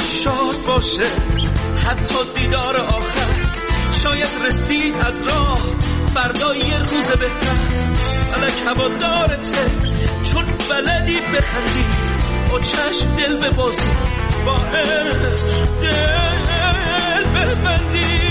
روزش شاد باشه، حتی دیدار آخر شاید رسید از راه، فردا یه روز بهتر. فلک هوادارته چون بلدی بخندی، با چشم دل ببازی، با عشق دل ببندی.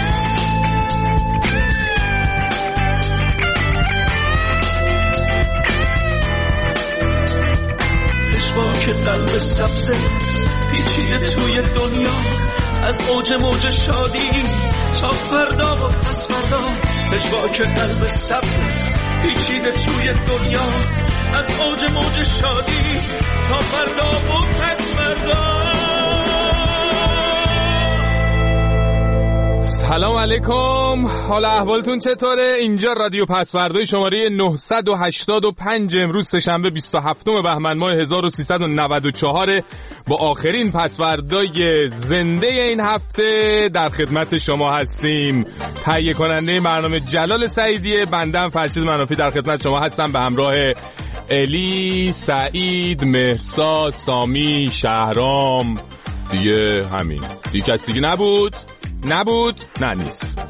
که قلب سبزه پیچیده توی دنیا، از اوج موج شادی تا فردا و پس فردا. پژواک قلب سبزه پیچیده توی دنیا، از اوج موج شادی تا فردا و پس فردا. سلام علیکم، حال احوالتون چطوره؟ اینجا رادیو پسوردای شماره 985، امروز سه‌شنبه 27 بهمن ماه 1394 با آخرین پسوردای زنده این هفته در خدمت شما هستیم. تهیه کننده برنامه جلال سعیدیه، بندم فرشید منافی در خدمت شما هستم به همراه الی، سعید، مهرسا، سامی، شهرام. دیگه همین، دیگه کس دیگه نبود؟ نه نیست.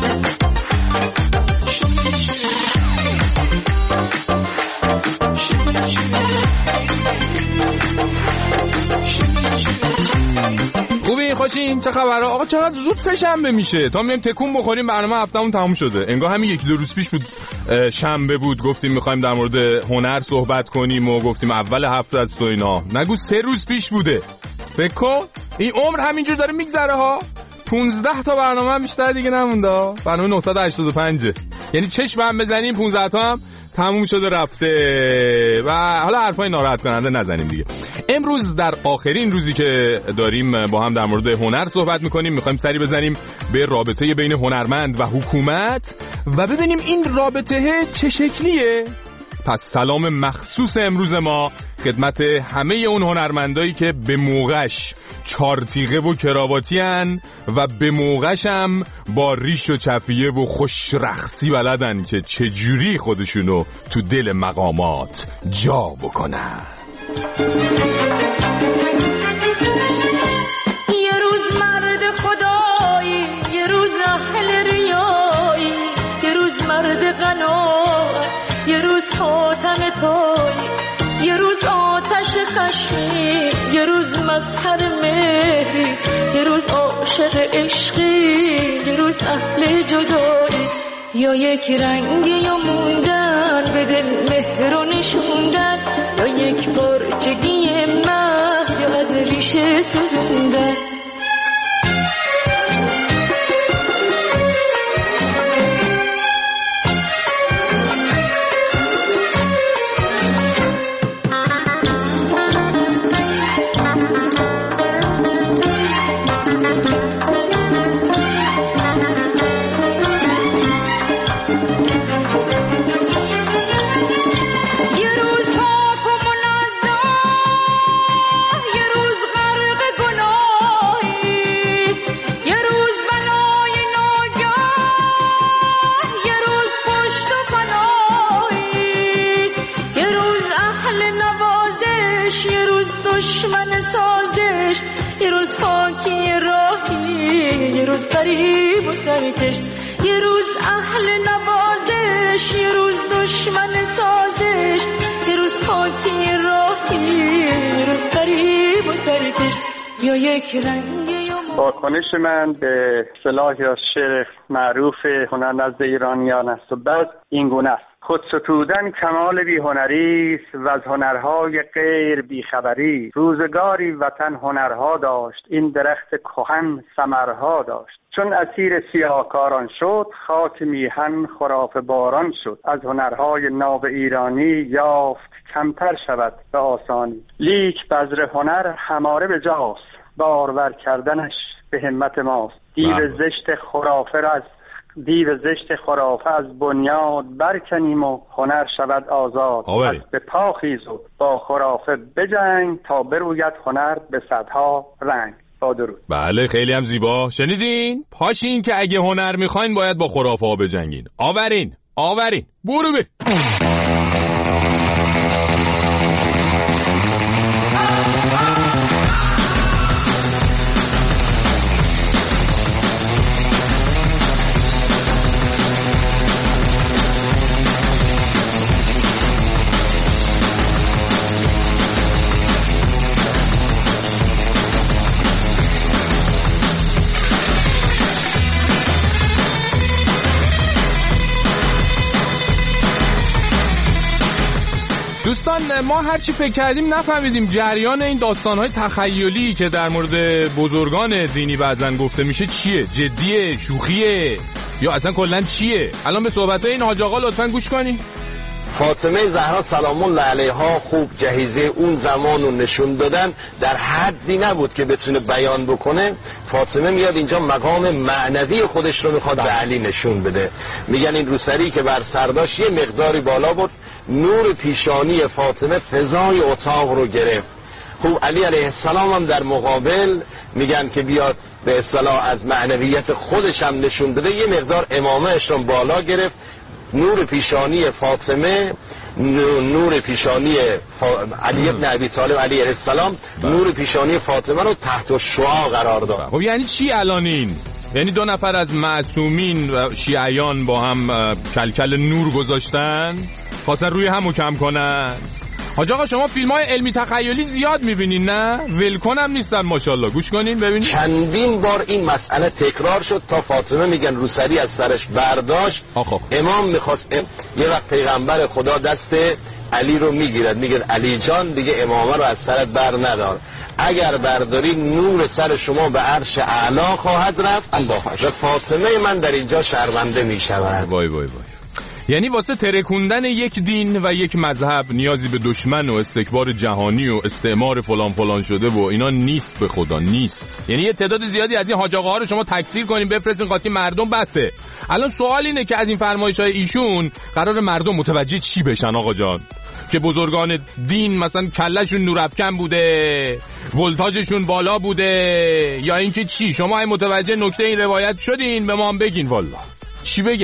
خوبین؟ خوشین؟ چه خبره؟ آقا چقدر زود سه‌شنبه میشه، تا میایم تکون بخوریم برنامه هفتمون تموم شده. انگار همین 1-2 روز پیش بود شنبه بود، گفتیم میخوایم در مورد هنر صحبت کنیم و گفتیم اول هفته از تو اینا. نگو 3 روز پیش بوده. فکر کن این عمر همینجور داره میگذره ها. 15 تا برنامه هم بیشتر دیگه نمونده. برنامه 985، یعنی چشم هم بزنیم 15 تا هم تموم شده رفته. و حالا حرفای ناراحت کننده نزنیم دیگه. امروز در آخرین روزی که داریم با هم در مورد هنر صحبت میکنیم، میخوایم سری بزنیم به رابطه بین هنرمند و حکومت و ببینیم این رابطه چه شکلیه. پس سلام مخصوص امروز ما خدمت همه اون هنرمندایی که به موقعش چارتیغه و کراواتی هن و به موقعش هم با ریش و چفیه و خوش رقصی بلدن که چجوری خودشونو تو دل مقامات جا بکنن. یه روز مرد خدایی، یه روز اهل ریایی، یه روز مرد قناعت، یه روز خاتم توی، یه روز آتش خشمی، یه روز مظهر مهری، یه روز عاشق عشقی، یه روز اهل جدایی. یا یک رنگی یا موندن به دل مهر و نشوندن، یا یک پرچگی محض یا از ریشه سوزوندن. غریب و سرکش، یه روز اهل نوازش، یه روز دشمن سازش، یه روز خاکی راهی، یه روز غریب و سرکش، یا یک رنگ. واکنش من به اصطلاح یا شعر معروف هنر نزد ایرانیان است و بعد این گونه است: خود ستودن کمال بی هنری است و از هنرهای غیر بیخبری. روزگاری وطن هنرها داشت، این درخت کهن ثمرها داشت. چون اسیر سیاهکاران شد، خاک میهن خرافه باران شد. از هنرهای ناب ایرانی یافت کمتر شود به آسانی. لیک بذر هنر هماره به جاست، بارور کردنش به همت ماست. دیو زشت خرافه از بنیاد برکنیم و هنر شود آزاد. پس به پا خیز و با خرافه بجنگ، تا بروید هنر به صدها رنگ. با درود. بله خیلی هم زیبا. شنیدین؟ پاشین که اگه هنر میخواین باید با خرافه ها بجنگین. آورین برو بی. دوستان ما هرچی فکر کردیم نفهمیدیم جریان این داستان‌های تخیلی که در مورد بزرگان دینی بعضن گفته میشه چیه؟ جدیه؟ شوخیه؟ یا اصلا کلاً چیه؟ الان به صحبت‌های این حاج آقا لطفاً گوش کنید. فاطمه زهرا سلام الله علیها خوب جهیزه اون زمان رو نشون دادن، در حدی نبود که بتونه بیان بکنه. فاطمه میاد اینجا مقام معنوی خودش رو میخواد به علی نشون بده. میگن این روسری که بر سر داشت یه مقداری بالا بود، نور پیشانی فاطمه فضای اتاق رو گرفت. خوب علی علیه السلام هم در مقابل میگن که بیاد به اصطلاح از معنویت خودش هم نشون بده، یه مقدار امامهش رو بالا گرفت. نور پیشانی فاطمه، نور پیشانی علی بن ابی طالب علیه السلام، نور پیشانی فاطمه رو تحت الشعاع قرار داد. خب یعنی چی الان این؟ یعنی دو نفر از معصومین و شیعیان با هم کلکل نور گذاشتن، خواستن روی هم کم کنن. حاج آقا شما فیلم‌های علمی تخیلی زیاد می‌بینین نه؟ ولکن هم نیستن ماشاءالله. گوش کنین ببینین. چندین بار این مسئله تکرار شد تا فاطمه میگن روسری از سرش برداشت. امام می‌خواست یه وقت پیغمبر خدا دست علی رو میگیرد، میگه علی جان دیگه امامه رو از سرت بر ندار، اگر برداری نور سر شما به عرش اعلا خواهد رفت و فاطمه من در اینجا شرمنده میشود. وای وای وای. یعنی واسه ترکوندن یک دین و یک مذهب نیازی به دشمن و استکبار جهانی و استعمار فلان فلان شده و اینا نیست، به خدا نیست. یعنی یه تعداد زیادی از این حاج آقاها رو شما تکثیر کنین بفرستین قاطی مردم بسه. الان سوال اینه که از این فرمایش‌های ایشون قرار مردم متوجه چی بشن آقا جان؟ که بزرگان دین مثلا کلهشون نورافکن بوده، ولتاژشون بالا بوده، یا اینکه چی؟ شما این متوجه نکته این روایت شدین؟ به ما هم بگین والله. چی بگم؟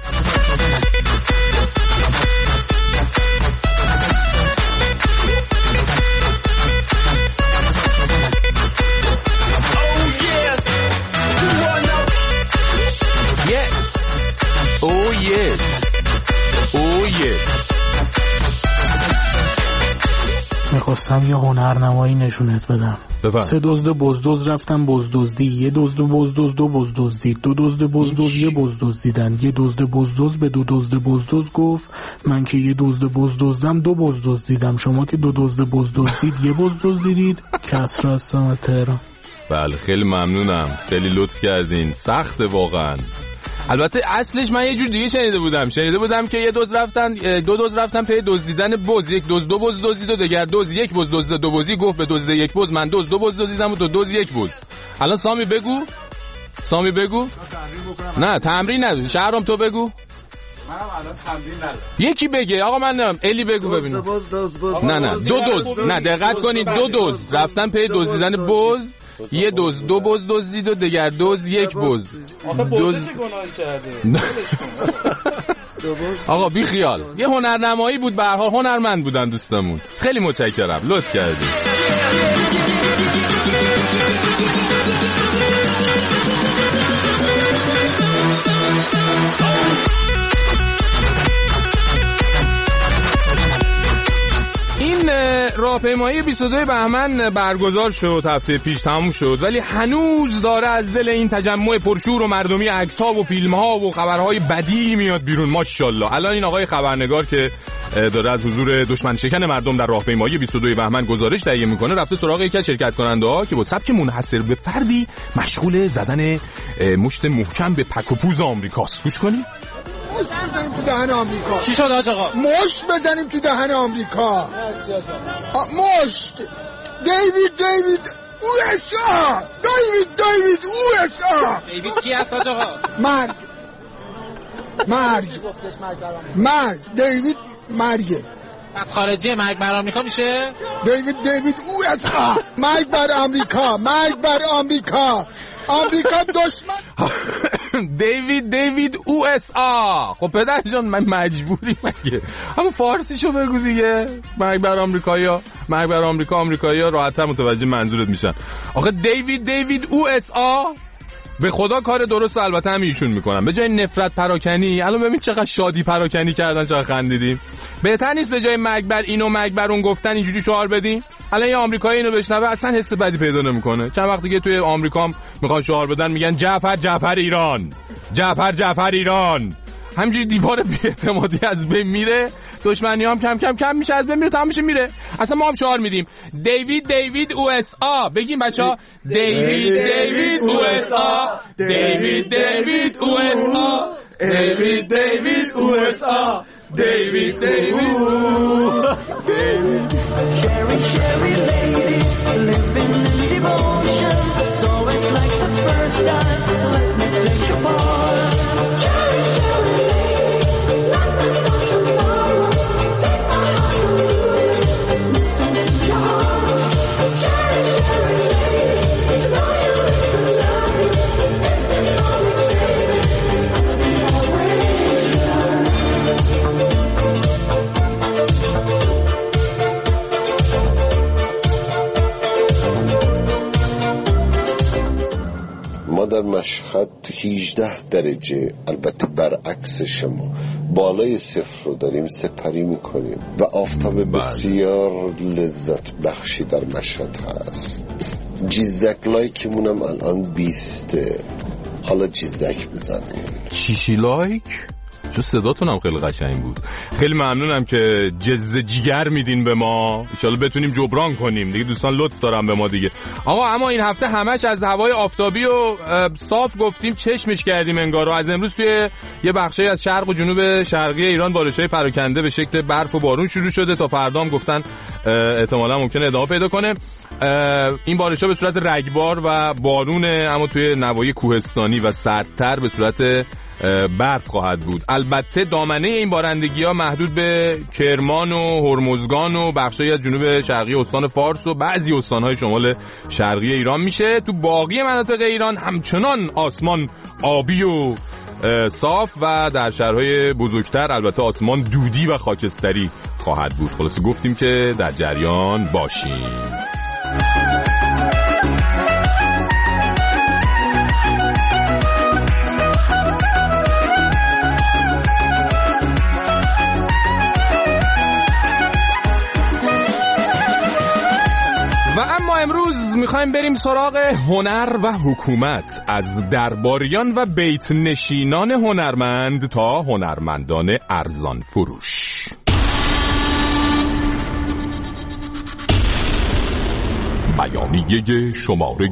میخواستم یه هنرنمایی نشونت بدم. سه دزد بزدوز رفتن بزدوزدی، یه دزد بزدوز دو بزدوزدید، دو دزد بزدوز یه بزدوزدیدن، یه دزد بزدوز به دو دزد بزدوز گفت من که یه دزد بزدوزدم دو بزدوزدیدم، شما که دو دزد بزدوزدید یه بزدوزدیدید. کسرا هستم از تهران. بله خیلی ممنونم، خیلی لطف کردین. سخته واقعا. البته اصلش من یه جور دیگه شنیده بودم که دو دزد رفتن پی دزدیدن بز، یک دزد دو بز دزدید و دگر دزد یک بز دزد دو بزی گفت به دزد یک بز من دزد دو بز دزدیدم و دو دزد یک بز. الان سامی بگو. نه تمرین نداری. شهرام تو بگو. منم الان تمرین ندارم. یکی بگه آقا من نمیدونم. الی بگو ببینم. نه دو دزد. نه دقت کنید، دو دزد رفتن پی دزدیدن بز، یه دزد دو بز دزدید و دگر دزد یک بز. آخه بزده چه گناهی کرده؟ آقا بی خیال. یه هنرنمایی بود، به هر حال هنرمند بودن دوستمون. خیلی متشکرم، لطف کردید. راهپیمایی 22 بهمن برگزار شد، هفته پیش تموم شد، ولی هنوز داره از دل این تجمع پرشور و مردمی عکس‌ها و فیلم‌ها و خبرهای بدی میاد بیرون ماشاءالله. الان این آقای خبرنگار که داره از حضور دشمن شکن مردم در راهپیمایی 22 بهمن گزارش تهیه میکنه، رفته سراغ یکی از شرکت کننده‌ها که با سبک منحصر به فردی مشغول زدن مشت محکم به پک و پوز آمریکاست. گوش کنید. مشت بزنیم تو دهن آمریکا. چی شد آقا؟ مشت بزنیم تو دهن آمریکا. مشت. دیوید USA. دیوید USA. دیوید کی هست آقا؟ مرگ. دیوید مرگه. از خارجی مرگ بر آمریکا میشه؟ دیوید USA. مرگ بر آمریکا. آمریکا دشمن. دیوید USA. خب پدر جان من مجبوری مگه همون فارسیشو بگو دیگه. مرگ بر آمریکایا، مرگ بر آمریکایا راحت‌تر متوجه منظورت میشن. آخه دیوید USA. به خدا کار درست البته هم ایشون میکنن. به جای نفرت پراکنی الان ببین چقدر شادی پراکنی کردن، چقدر خندیدیم. بهتر نیست به جای مرگ بر این و مرگ بر اون گفتن اینجوری شعار بدیم؟ الان یه آمریکایی اینو بشنوه اصلا حس بدی پیدا نمیکنه. چند وقت دیگه توی آمریکا هم میخوان شعار بدن، میگن جعفر ایران. همینجوری دیوار بی‌اعتمادی از بین میره، دشمنی هم کم کم کم میشه، از بین میره، تمام میشه میره. اصلا ما هم شعار میدیم دیوید او اس آ. بگیم بچه‌ها دیوید او اس آ، دیوید او اس آ، دیوید او اس آ، دیوید Cherry lady living in devotion, it's always like the first time, let me take a part. Cherry lady, life is not tomorrow, take my heart and listen to your heart. Cherry lady, you know you really love me, and you know me baby, I'll be always yours. ما در مشهد 18 درجه، البته برعکس شما، بالای صفر رو داریم سپری میکنیم و آفتاب بسیار لذت بخشی در مشهد هست. جیزک لایکمونم الان 20. حالا جیزک بزنیم. چیشی لایک؟ چون صداتون هم خیلی قشنگ بود. خیلی ممنونم که جز جیگر میدین به ما، ان شاءالله بتونیم جبران کنیم دیگه. دوستان لطف دارن به ما دیگه. آقا اما این هفته همش از هوای آفتابی و صاف گفتیم، چشمش کردیم انگار. از امروز توی یه بخشی از شرق و جنوب شرقی ایران بارش‌های پراکنده به شکل برف و بارون شروع شده، تا فردا هم گفتن احتمالاً ممکنه ادامه پیدا کنه. این بارش‌ها به صورت رگبار و بارونه، اما توی نواحی کوهستانی و سردتر به صورت برف خواهد بود. البته دامنه این بارندگی‌ها محدود به کرمان و هرمزگان و بخشایی از جنوب شرقی استان فارس و بعضی استان‌های شمال شرقی ایران میشه. تو باقی مناطق ایران همچنان آسمان آبی و صاف و در شهرهای بزرگتر البته آسمان دودی و خاکستری خواهد بود. خلاصه گفتیم که در جریان باشیم. و اما امروز میخوایم بریم سراغ هنر و حکومت، از درباریان و بیت نشینان هنرمند تا هنرمندان ارزان فروش. بیانیه شماره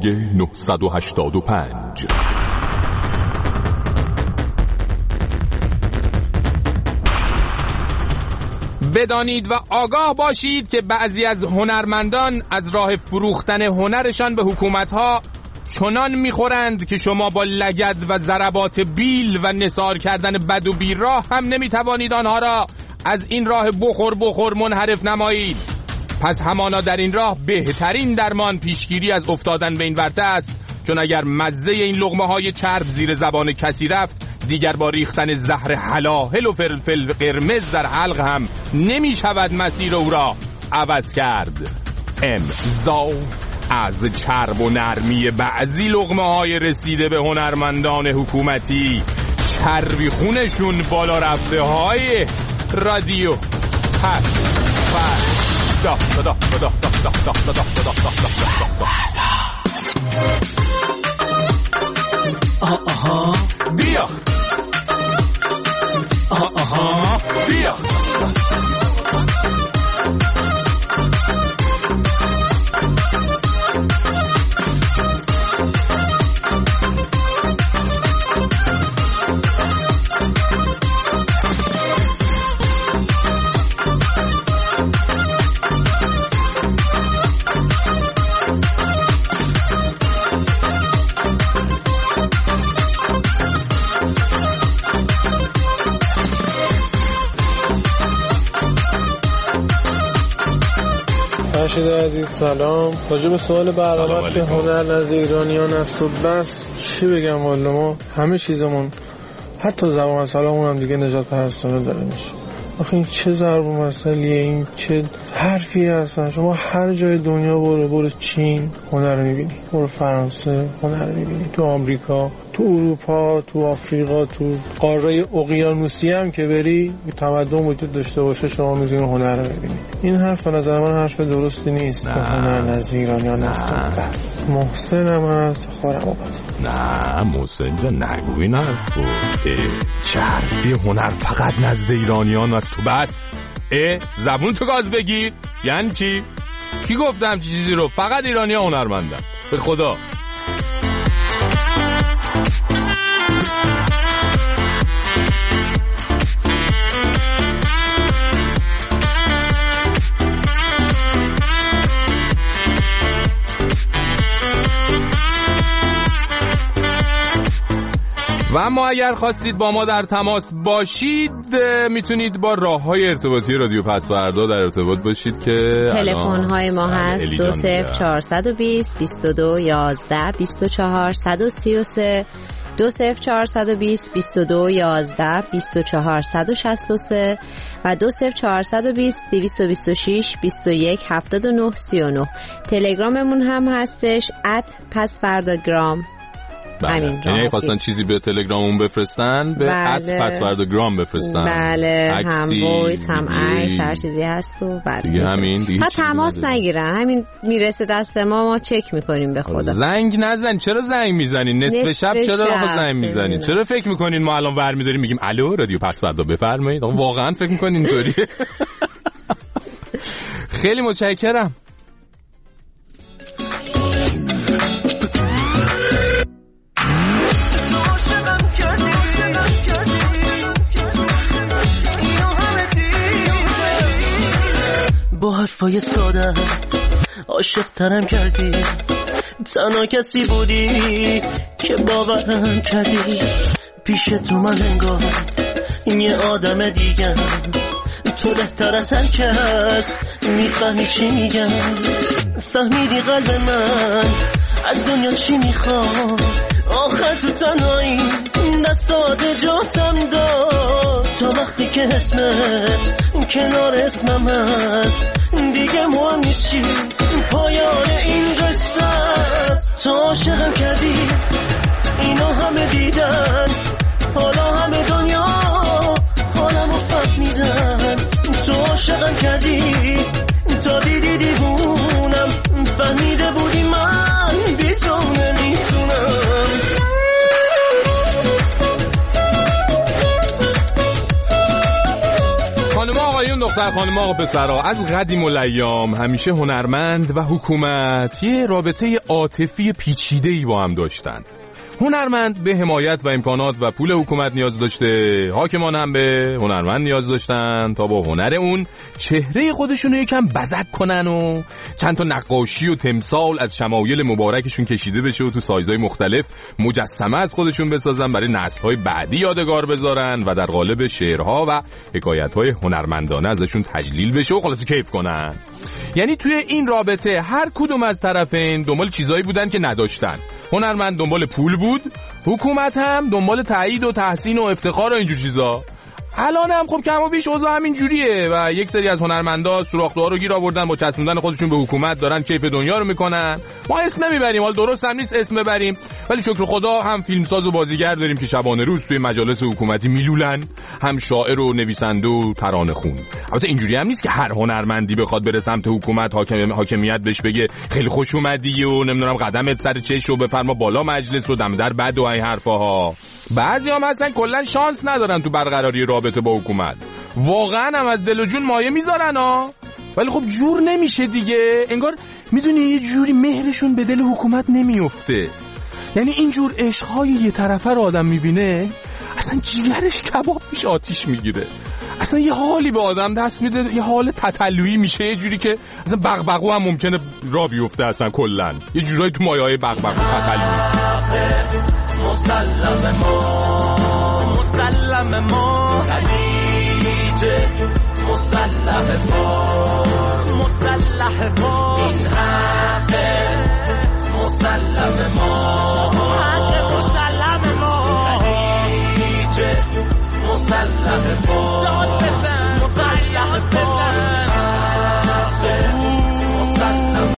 985. بدانید و آگاه باشید که بعضی از هنرمندان از راه فروختن هنرشان به حکومت‌ها چنان می‌خورند که شما با لگد و ضربات بیل و نثار کردن بد و بیراه هم نمی‌توانید آنها را از این راه بخور منحرف نمایید. پس همانا در این راه بهترین درمان پیشگیری از افتادن به این ورطه است، چون اگر مزه این لقمه‌های چرب زیر زبان کسی رفت، دیگر با ریختن زهر هلاهل و فلفل قرمز در حلق هم نمی شود مسیر او را عوض کرد. امضا از چرب و نرمی بعضی لقمه‌های رسیده به هنرمندان حکومتی، چربی خونشون بالا رفته های رادیو پس بیا بیا فرشید عزیز سلام. راجع به سوال برنامه که هنر نزد ایرانیان است و بس، چی بگم والا، ما همه چیزمون حتی زبان سلامون هم دیگه نجات پرستانه داره میشه. آخه این چه ضرب مسئله، این چه حرفی هستن. شما هر جای دنیا برو چین هنر رو میبینی، برو فرانسه هنر رو میبینی، تو آمریکا، تو اروپا، تو آفریقا، تو قاره اقیانوسی هم که بری تمدن وجود داشته باشه شما میتونی هنر رو ببینی. این حرف به نظر من حرف درستی نیست. هنر نزد ایرانیان است بس. محسن هم هست خورم بس. نه محسن جان نگو این حرفو. چه حرفی؟ هنر فقط نزد ایرانیان است تو بس. زبون تو گاز بگیر. یعنی چی؟ کی گفتم چیزی رو؟ فقط ایرانی ها هنرمندن به خدا. و اما اگر خواستید با ما در تماس باشید میتونید با راه‌های ارتباطی رادیو پسوردا در ارتباط باشید که تلفن‌های ما هست 20420 22 11 24 133 20420 22 11 24 163 و 20420 226 21 79 39. تلگراممون هم هستش @pasvardagram. یعنی خواستن چیزی به تلگراممون بفرستن به @pasvardagram بفرستن. بله هم وایس هم عکس هر چیزی هست و بعد دیگه همین دیگه تماس نگیرن، همین میرسه دست ما چک میکنیم. به خدا زنگ نزن. چرا زنگ میزنین نصف شب؟ چرا آقا زنگ میزنین؟ چرا فکر میکنین ما الان ور میداریم میگیم الو رادیو پسوردا بفرمایید؟ آقا واقعا فکر میکنین اینطوریه؟ خیلی متشکرم. با حرفای ساده عاشق ترم کردی، تنها کسی بودی که باورم کردی. پیش تو من انگار یه آدم دیگه، تو بهتر از هر کس میفهمی چی میگم. فهمیدی قلب من از دنیا چی میخواد، آخر تو تنهایی دستات جاتم داد. تا وقتی که اسمت کنار اسمم هست دیگه مهم نیستی، پایان این قصه است. تو عاشقم کردی اینو همه دیدن، حالا همه دنیا حالمو فهمیدن. تو عاشقم کردی تا دیدی دیوونم، فهمیده بودی من بی تو نمیتونم. خانم آقایون دختر خانم آقا پسرها، از قدیم الایام همیشه هنرمند و حکومت یه رابطه عاطفی پیچیده‌ای با هم داشتن. هنرمند به حمایت و امکانات و پول حکومت نیاز داشته، حاکمان هم به هنرمند نیاز داشتن تا با هنر اون چهره خودشونو یکم بزک کنن و چند تا نقاشی و تمثال از شمایل مبارکشون کشیده بشه و تو سایزهای مختلف مجسمه از خودشون بسازن برای نسل‌های بعدی یادگار بذارن و در قالب شعرها و حکایت‌های هنرمندانه ازشون تجلیل بشه و خلاصه کیف کنن. یعنی توی این رابطه هر کدوم از طرفین دنبال چیزایی بودن که نداشتن. هنرمند دنبال پول بود، حکومت هم دنبال تایید و تحسین و افتخار و اینجور چیزا. الان هم خب کم و بیش اوضاع همین جوریه و یک سری از هنرمندا سوراخ‌دوها رو گیر آوردن با چسبوندن خودشون به حکومت دارن کیف دنیا رو میکنن. ما اسم نمیبریم، حال درست هم نیست اسم ببریم، ولی شکر خدا هم فیلمساز و بازیگر داریم که شبانه روز توی مجالس حکومتی میلولن، هم شاعر و نویسنده و ترانه خون. البته اینجوری هم نیست که هر هنرمندی بخواد بره سمت حکومت حاکمیت بهش بگه خیلی خوش اومدی و نمیدونم قدمت سر چش و بفرما بالا مجلس رو دم در بد و این حرفاها. بعضیام هستن کلا شانس ندارن تو برقراری رابطه با حکومت، واقعا هم از دل و جون مایه میذارن ها، ولی خب جور نمیشه دیگه. انگار میدونی یه جوری مهرشون به دل حکومت نمیفته. یعنی اینجور عشقهای یه طرفه رو آدم میبینه اصلا جیگرش کباب میشه، آتیش میگیره، اصلا یه حالی به آدم دست میده، یه حال تتلویی میشه، یه جوری که اصلا بغبغو هم ممکنه را بیفته، اصلا کلا یه جورایی تو مایه‌های بغبغو تتلویی. مسلم ما خدیجه، مسلح فاس این حقه، مسلم ما خدیجه، مسلح فاس